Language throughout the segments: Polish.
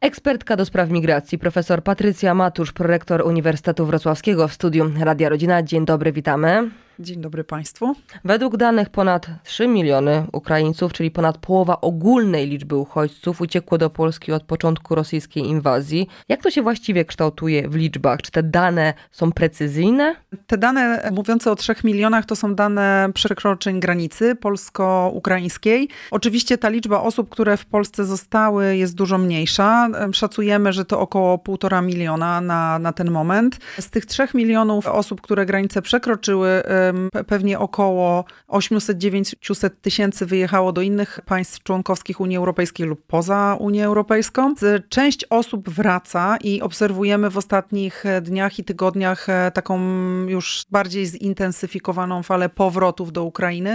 Ekspertka do spraw migracji, profesor Patrycja Matusz, prorektor Uniwersytetu Wrocławskiego w studiu Radia Rodzina. Dzień dobry, witamy. Dzień dobry Państwu. Według danych ponad 3 miliony Ukraińców, czyli ponad połowa ogólnej liczby uchodźców, uciekło do Polski od początku rosyjskiej inwazji. Jak to się właściwie kształtuje w liczbach? Czy te dane są precyzyjne? Te dane mówiące o 3 milionach to są dane przekroczeń granicy polsko-ukraińskiej. Oczywiście ta liczba osób, które w Polsce zostały, jest dużo mniejsza. Szacujemy, że to około 1,5 miliona na ten moment. Z tych 3 milionów osób, które granicę przekroczyły, pewnie około 800-900 tysięcy wyjechało do innych państw członkowskich Unii Europejskiej lub poza Unię Europejską. Część osób wraca i obserwujemy w ostatnich dniach i tygodniach taką już bardziej zintensyfikowaną falę powrotów do Ukrainy.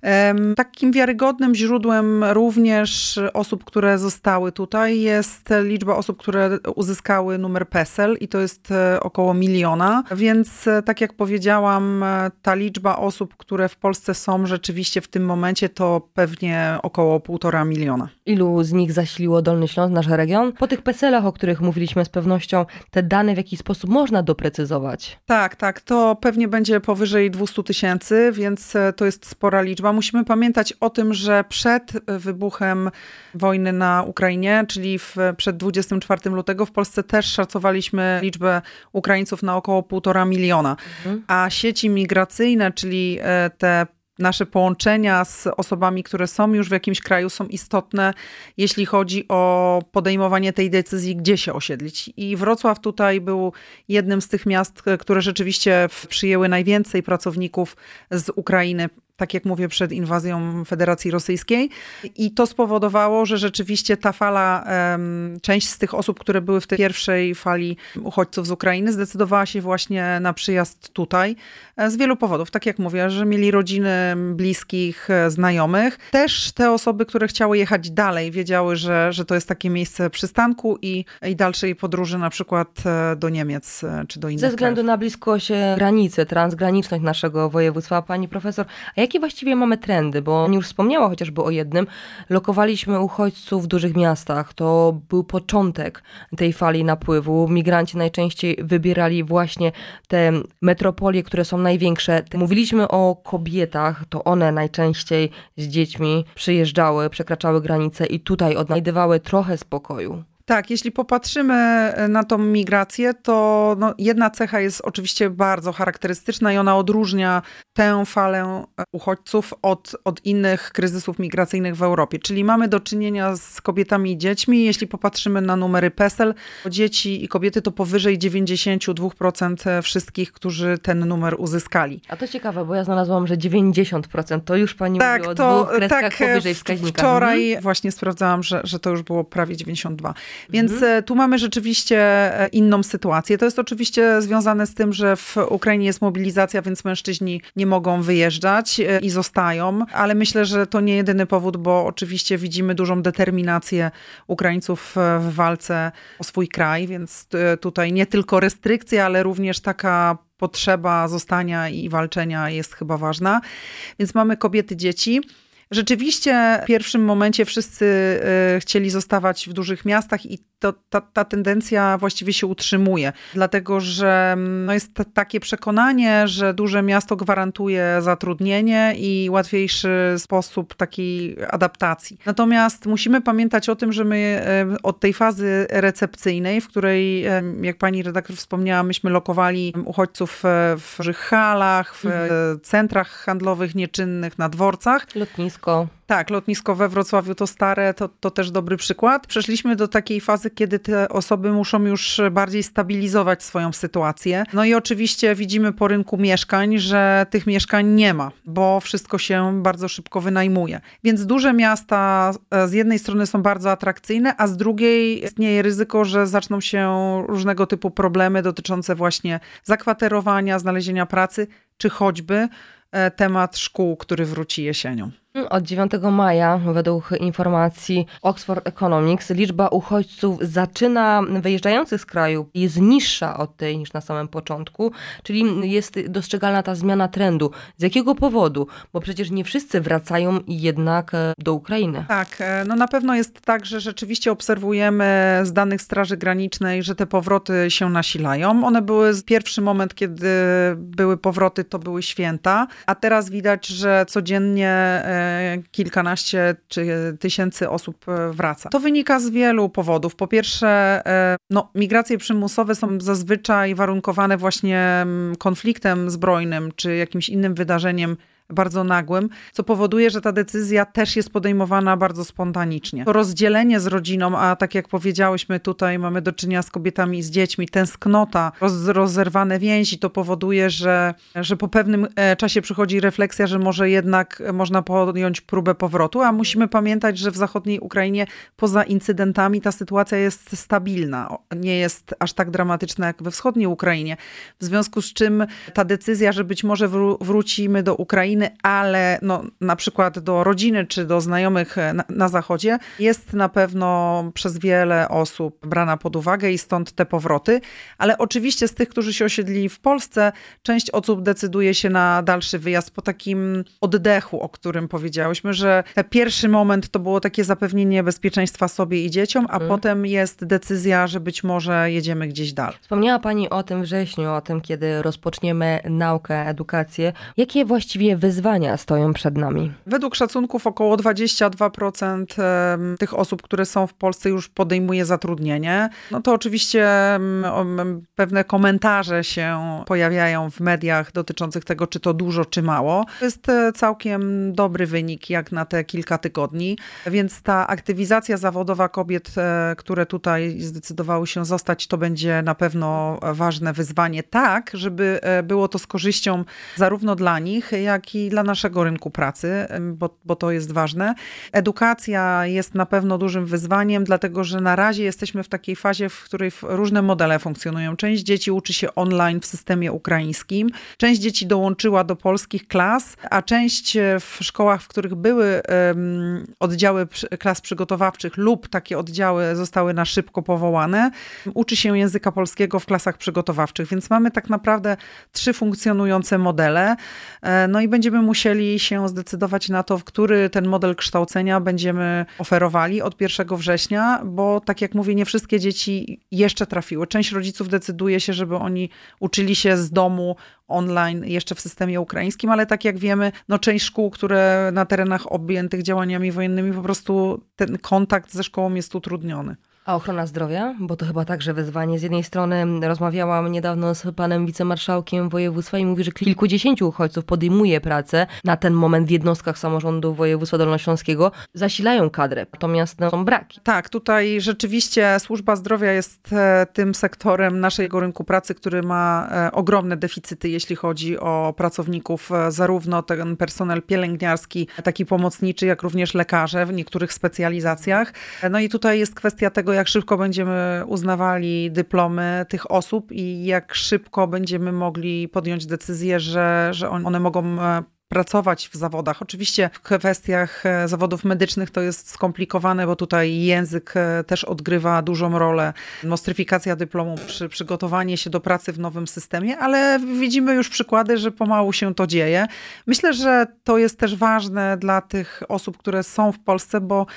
Takim wiarygodnym źródłem również osób, które zostały tutaj, jest liczba osób, które uzyskały numer PESEL i to jest około 1 miliona. Więc tak jak powiedziałam, ta liczba osób, które w Polsce są rzeczywiście w tym momencie, to pewnie około 1,5 miliona. Ilu z nich zasiliło Dolny Śląsk, nasz region? Po tych PESEL-ach, o których mówiliśmy z pewnością, te dane w jakiś sposób można doprecyzować? Tak. To pewnie będzie powyżej 200 tysięcy, więc to jest spora liczba. Musimy pamiętać o tym, że przed wybuchem wojny na Ukrainie, czyli przed 24 lutego w Polsce też szacowaliśmy liczbę Ukraińców na około 1,5 miliona. A sieci migracyjne, czyli te nasze połączenia z osobami, które są już w jakimś kraju, są istotne, jeśli chodzi o podejmowanie tej decyzji, gdzie się osiedlić. I Wrocław tutaj był jednym z tych miast, które rzeczywiście przyjęły najwięcej pracowników z Ukrainy, tak jak mówię, przed inwazją Federacji Rosyjskiej. I to spowodowało, że rzeczywiście ta fala, część z tych osób, które były w tej pierwszej fali uchodźców z Ukrainy, zdecydowała się właśnie na przyjazd tutaj z wielu powodów. Tak jak mówię, że mieli rodziny, bliskich, znajomych. Też te osoby, które chciały jechać dalej, wiedziały, że to jest takie miejsce przystanku i dalszej podróży na przykład do Niemiec czy do innych Ze względu krajów. na bliskość granicy, transgraniczność naszego województwa, pani profesor, a jakie właściwie mamy trendy? Bo pani już wspomniała chociażby o jednym. Lokowaliśmy uchodźców w dużych miastach. To był początek tej fali napływu. Migranci najczęściej wybierali właśnie te metropolie, które są największe. Mówiliśmy o kobietach, to one najczęściej z dziećmi przyjeżdżały, przekraczały granice i tutaj odnajdywały trochę spokoju. Tak, jeśli popatrzymy na tą migrację, to jedna cecha jest oczywiście bardzo charakterystyczna i ona odróżnia tę falę uchodźców od innych kryzysów migracyjnych w Europie. Czyli mamy do czynienia z kobietami i dziećmi. Jeśli popatrzymy na numery PESEL, dzieci i kobiety to powyżej 92% wszystkich, którzy ten numer uzyskali. A to ciekawe, bo ja znalazłam, że 90%. To już pani mówi o dwóch kreskach powyżej wskaźnika. Wczoraj właśnie sprawdzałam, że to już było prawie 92%. Więc tu mamy rzeczywiście inną sytuację. To jest oczywiście związane z tym, że w Ukrainie jest mobilizacja, więc mężczyźni nie mogą wyjeżdżać i zostają, ale myślę, że to nie jedyny powód, bo oczywiście widzimy dużą determinację Ukraińców w walce o swój kraj, więc tutaj nie tylko restrykcje, ale również taka potrzeba zostania i walczenia jest chyba ważna. Więc mamy kobiety, dzieci. Rzeczywiście w pierwszym momencie wszyscy chcieli zostawać w dużych miastach i ta tendencja właściwie się utrzymuje. Dlatego, że jest takie przekonanie, że duże miasto gwarantuje zatrudnienie i łatwiejszy sposób takiej adaptacji. Natomiast musimy pamiętać o tym, że my od tej fazy recepcyjnej, w której, jak pani redaktor wspomniała, myśmy lokowali uchodźców w dużych halach, w centrach handlowych nieczynnych, na dworcach. Lotnisko. Tak, lotnisko we Wrocławiu to stare, to też dobry przykład. Przeszliśmy do takiej fazy, kiedy te osoby muszą już bardziej stabilizować swoją sytuację. No i oczywiście widzimy po rynku mieszkań, że tych mieszkań nie ma, bo wszystko się bardzo szybko wynajmuje. Więc duże miasta z jednej strony są bardzo atrakcyjne, a z drugiej istnieje ryzyko, że zaczną się różnego typu problemy dotyczące właśnie zakwaterowania, znalezienia pracy, czy choćby temat szkół, który wróci jesienią. Od 9 maja, według informacji Oxford Economics, liczba uchodźców wyjeżdżających z kraju jest niższa od tej niż na samym początku, czyli jest dostrzegalna ta zmiana trendu. Z jakiego powodu? Bo przecież nie wszyscy wracają jednak do Ukrainy. Tak, no na pewno jest tak, że rzeczywiście obserwujemy z danych Straży Granicznej, że te powroty się nasilają. One były pierwszy moment, kiedy były powroty, to były święta, a teraz widać, że codziennie kilkanaście czy tysięcy osób wraca. To wynika z wielu powodów. Po pierwsze, migracje przymusowe są zazwyczaj warunkowane właśnie konfliktem zbrojnym czy jakimś innym wydarzeniem bardzo nagłym, co powoduje, że ta decyzja też jest podejmowana bardzo spontanicznie. To rozdzielenie z rodziną, a tak jak powiedziałyśmy, tutaj mamy do czynienia z kobietami i z dziećmi, tęsknota, rozerwane więzi, to powoduje, że po pewnym czasie przychodzi refleksja, że może jednak można podjąć próbę powrotu, a musimy pamiętać, że w zachodniej Ukrainie poza incydentami ta sytuacja jest stabilna. Nie jest aż tak dramatyczna jak we wschodniej Ukrainie. W związku z czym ta decyzja, że być może wrócimy do Ukrainy, ale na przykład do rodziny czy do znajomych na zachodzie, jest na pewno przez wiele osób brana pod uwagę i stąd te powroty. Ale oczywiście z tych, którzy się osiedlili w Polsce, część osób decyduje się na dalszy wyjazd po takim oddechu, o którym powiedziałyśmy, że ten pierwszy moment to było takie zapewnienie bezpieczeństwa sobie i dzieciom, a potem jest decyzja, że być może jedziemy gdzieś dalej. Wspomniała Pani o tym wrześniu, o tym, kiedy rozpoczniemy naukę, edukację. Jakie właściwie wyzwania stoją przed nami? Według szacunków około 22% tych osób, które są w Polsce, już podejmuje zatrudnienie. No to oczywiście pewne komentarze się pojawiają w mediach dotyczących tego, czy to dużo, czy mało. To jest całkiem dobry wynik jak na te kilka tygodni, więc ta aktywizacja zawodowa kobiet, które tutaj zdecydowały się zostać, to będzie na pewno ważne wyzwanie, tak, żeby było to z korzyścią zarówno dla nich, jak i dla naszego rynku pracy, bo to jest ważne. Edukacja jest na pewno dużym wyzwaniem, dlatego że na razie jesteśmy w takiej fazie, w której różne modele funkcjonują. Część dzieci uczy się online w systemie ukraińskim, część dzieci dołączyła do polskich klas, a część w szkołach, w których były oddziały klas przygotowawczych lub takie oddziały zostały na szybko powołane, uczy się języka polskiego w klasach przygotowawczych, więc mamy tak naprawdę 3 funkcjonujące modele. No i będziemy musieli się zdecydować na to, w który ten model kształcenia będziemy oferowali od 1 września, bo tak jak mówię, nie wszystkie dzieci jeszcze trafiły. Część rodziców decyduje się, żeby oni uczyli się z domu online jeszcze w systemie ukraińskim, ale tak jak wiemy, część szkół, które na terenach objętych działaniami wojennymi, po prostu ten kontakt ze szkołą jest utrudniony. A ochrona zdrowia? Bo to chyba także wyzwanie. Z jednej strony rozmawiałam niedawno z panem wicemarszałkiem województwa i mówi, że kilkudziesięciu uchodźców podejmuje pracę na ten moment w jednostkach samorządu województwa dolnośląskiego. Zasilają kadrę, natomiast są braki. Tak, tutaj rzeczywiście służba zdrowia jest tym sektorem naszego rynku pracy, który ma ogromne deficyty, jeśli chodzi o pracowników, zarówno ten personel pielęgniarski, taki pomocniczy, jak również lekarze w niektórych specjalizacjach. No i tutaj jest kwestia tego, jak szybko będziemy uznawali dyplomy tych osób i jak szybko będziemy mogli podjąć decyzję, że one mogą pracować w zawodach. Oczywiście w kwestiach zawodów medycznych to jest skomplikowane, bo tutaj język też odgrywa dużą rolę. Nostryfikacja dyplomu, przygotowanie się do pracy w nowym systemie, ale widzimy już przykłady, że pomału się to dzieje. Myślę, że to jest też ważne dla tych osób, które są w Polsce, bo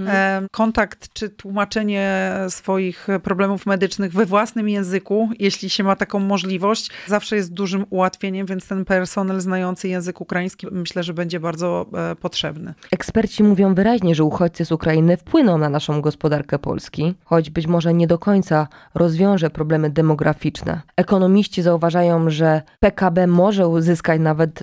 kontakt czy tłumaczenie swoich problemów medycznych we własnym języku, jeśli się ma taką możliwość, zawsze jest dużym ułatwieniem, więc ten personel znający język ukraiński myślę, że będzie bardzo potrzebny. Eksperci mówią wyraźnie, że uchodźcy z Ukrainy wpłyną na naszą gospodarkę Polski, choć być może nie do końca rozwiąże problemy demograficzne. Ekonomiści zauważają, że PKB może uzyskać nawet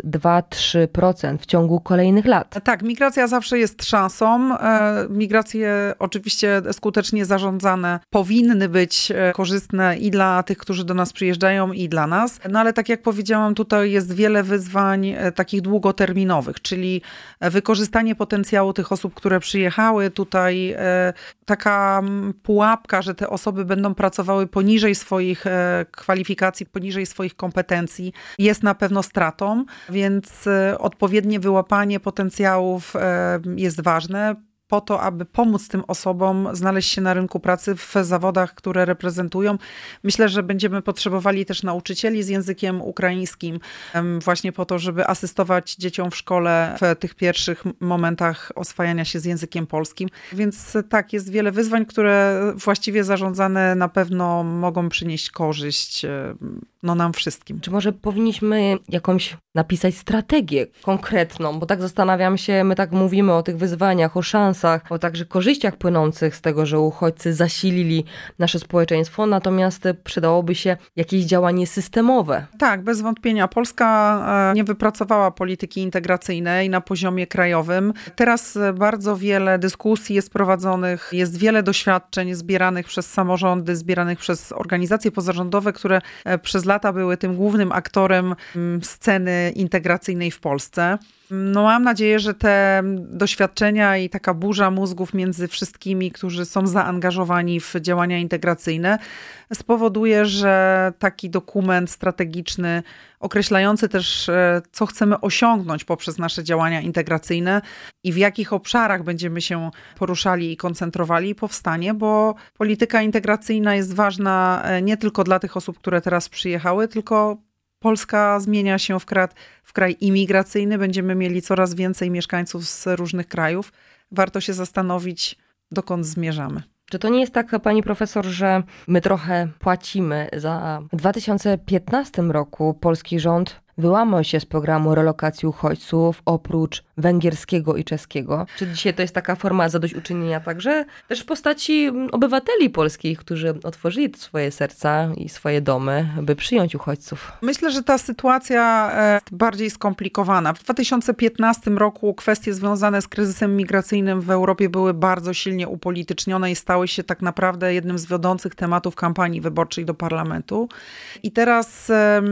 2-3% w ciągu kolejnych lat. Tak, migracja zawsze jest szansą. Migracje oczywiście skutecznie zarządzane powinny być korzystne i dla tych, którzy do nas przyjeżdżają, i dla nas. No ale tak jak powiedziałam, tutaj jest wiele wyzwań takich długoterminowych, czyli wykorzystanie potencjału tych osób, które przyjechały tutaj, taka pułapka, że te osoby będą pracowały poniżej swoich kwalifikacji, poniżej swoich kompetencji, jest na pewno stratą, więc odpowiednie wyłapanie potencjałów jest ważne po to, aby pomóc tym osobom znaleźć się na rynku pracy w zawodach, które reprezentują. Myślę, że będziemy potrzebowali też nauczycieli z językiem ukraińskim, właśnie po to, żeby asystować dzieciom w szkole w tych pierwszych momentach oswajania się z językiem polskim. Więc tak, jest wiele wyzwań, które właściwie zarządzane na pewno mogą przynieść korzyść nam wszystkim. Czy może powinniśmy jakąś napisać strategię konkretną, bo tak zastanawiam się, my tak mówimy o tych wyzwaniach, o szansach, o także korzyściach płynących z tego, że uchodźcy zasilili nasze społeczeństwo, natomiast przydałoby się jakieś działanie systemowe. Tak, bez wątpienia. Polska nie wypracowała polityki integracyjnej na poziomie krajowym. Teraz bardzo wiele dyskusji jest prowadzonych, jest wiele doświadczeń zbieranych przez samorządy, zbieranych przez organizacje pozarządowe, które przez lata były tym głównym aktorem sceny integracyjnej w Polsce. Mam nadzieję, że te doświadczenia i taka burza mózgów między wszystkimi, którzy są zaangażowani w działania integracyjne, spowoduje, że taki dokument strategiczny, określający też, co chcemy osiągnąć poprzez nasze działania integracyjne i w jakich obszarach będziemy się poruszali i koncentrowali, powstanie, bo polityka integracyjna jest ważna nie tylko dla tych osób, które teraz przyjechały, tylko Polska zmienia się w kraj imigracyjny. Będziemy mieli coraz więcej mieszkańców z różnych krajów. Warto się zastanowić, dokąd zmierzamy. Czy to nie jest tak, pani profesor, że my trochę płacimy za... W 2015 roku polski rząd wyłamał się z programu relokacji uchodźców oprócz węgierskiego i czeskiego. Czy dzisiaj to jest taka forma zadośćuczynienia także też w postaci obywateli polskich, którzy otworzyli swoje serca i swoje domy, by przyjąć uchodźców? Myślę, że ta sytuacja jest bardziej skomplikowana. W 2015 roku kwestie związane z kryzysem migracyjnym w Europie były bardzo silnie upolitycznione i stały się tak naprawdę jednym z wiodących tematów kampanii wyborczej do parlamentu. I teraz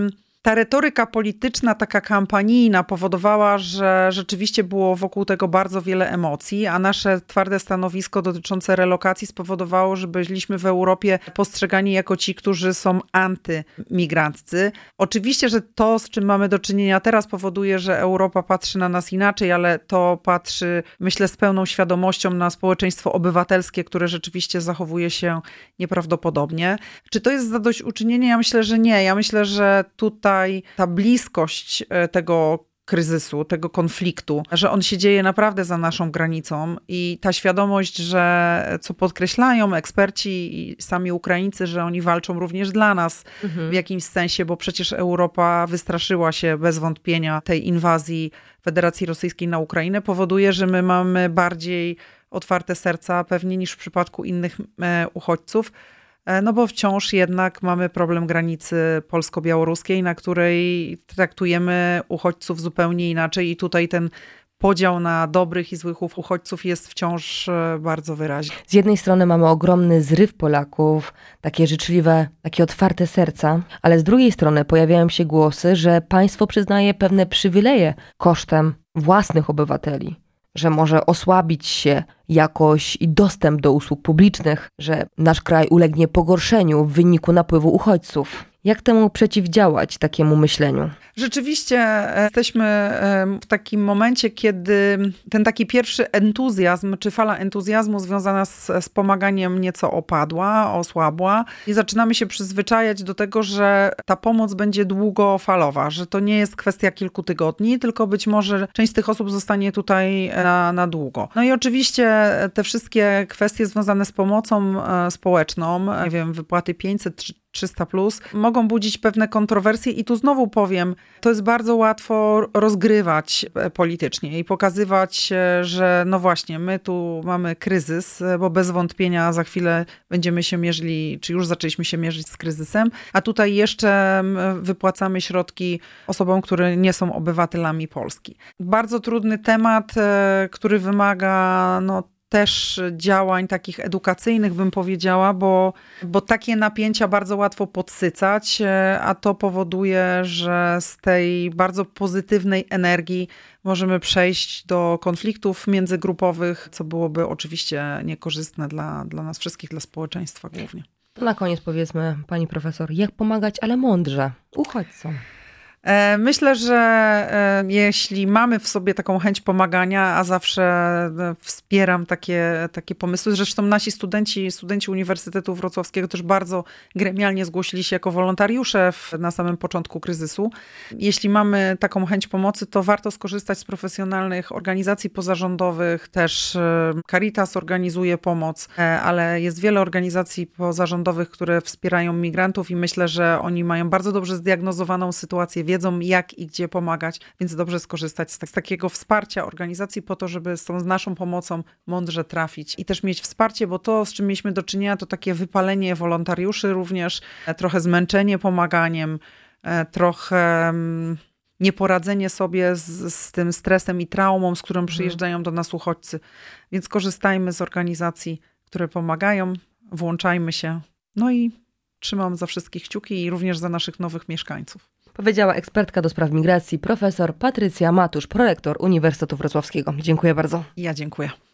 ta retoryka polityczna, taka kampanijna powodowała, że rzeczywiście było wokół tego bardzo wiele emocji, a nasze twarde stanowisko dotyczące relokacji spowodowało, że byliśmy w Europie postrzegani jako ci, którzy są antymigranccy. Oczywiście, że to, z czym mamy do czynienia teraz, powoduje, że Europa patrzy na nas inaczej, ale to patrzy, myślę, z pełną świadomością na społeczeństwo obywatelskie, które rzeczywiście zachowuje się nieprawdopodobnie. Czy to jest zadośćuczynienie? Ja myślę, że nie. Ja myślę, że tutaj ta bliskość tego kryzysu, tego konfliktu, że on się dzieje naprawdę za naszą granicą i ta świadomość, że co podkreślają eksperci i sami Ukraińcy, że oni walczą również dla nas w jakimś sensie, bo przecież Europa wystraszyła się bez wątpienia tej inwazji Federacji Rosyjskiej na Ukrainę, powoduje, że my mamy bardziej otwarte serca pewnie niż w przypadku innych uchodźców. No bo wciąż jednak mamy problem granicy polsko-białoruskiej, na której traktujemy uchodźców zupełnie inaczej i tutaj ten podział na dobrych i złych uchodźców jest wciąż bardzo wyraźny. Z jednej strony mamy ogromny zryw Polaków, takie życzliwe, takie otwarte serca, ale z drugiej strony pojawiają się głosy, że państwo przyznaje pewne przywileje kosztem własnych obywateli, że może osłabić się jakość i dostęp do usług publicznych, że nasz kraj ulegnie pogorszeniu w wyniku napływu uchodźców. Jak temu przeciwdziałać, takiemu myśleniu? Rzeczywiście jesteśmy w takim momencie, kiedy ten taki pierwszy entuzjazm, czy fala entuzjazmu związana z pomaganiem nieco osłabła i zaczynamy się przyzwyczajać do tego, że ta pomoc będzie długofalowa, że to nie jest kwestia kilku tygodni, tylko być może część z tych osób zostanie tutaj na długo. No i oczywiście te wszystkie kwestie związane z pomocą społeczną, nie wiem, wypłaty 500 czy 300+, mogą budzić pewne kontrowersje i tu znowu powiem, to jest bardzo łatwo rozgrywać politycznie i pokazywać, że no właśnie, my tu mamy kryzys, bo bez wątpienia za chwilę będziemy się mierzyli, czy już zaczęliśmy się mierzyć z kryzysem, a tutaj jeszcze wypłacamy środki osobom, które nie są obywatelami Polski. Bardzo trudny temat, który wymaga też działań takich edukacyjnych, bym powiedziała, bo takie napięcia bardzo łatwo podsycać, a to powoduje, że z tej bardzo pozytywnej energii możemy przejść do konfliktów międzygrupowych, co byłoby oczywiście niekorzystne dla nas wszystkich, dla społeczeństwa głównie. To na koniec powiedzmy, pani profesor, jak pomagać, ale mądrze uchodźcom? Myślę, że jeśli mamy w sobie taką chęć pomagania, a zawsze wspieram takie pomysły, zresztą nasi studenci Uniwersytetu Wrocławskiego też bardzo gremialnie zgłosili się jako wolontariusze na samym początku kryzysu. Jeśli mamy taką chęć pomocy, to warto skorzystać z profesjonalnych organizacji pozarządowych, też Caritas organizuje pomoc, ale jest wiele organizacji pozarządowych, które wspierają migrantów i myślę, że oni mają bardzo dobrze zdiagnozowaną sytuację, wiedzą jak i gdzie pomagać, więc dobrze skorzystać z takiego wsparcia organizacji po to, żeby z naszą pomocą mądrze trafić i też mieć wsparcie, bo to, z czym mieliśmy do czynienia, to takie wypalenie wolontariuszy również, trochę zmęczenie pomaganiem, trochę nieporadzenie sobie z tym stresem i traumą, z którym przyjeżdżają do nas uchodźcy. Więc korzystajmy z organizacji, które pomagają, włączajmy się. No i trzymam za wszystkich kciuki i również za naszych nowych mieszkańców. Powiedziała ekspertka do spraw migracji profesor Patrycja Matusz, prorektor Uniwersytetu Wrocławskiego. Dziękuję bardzo. Ja dziękuję.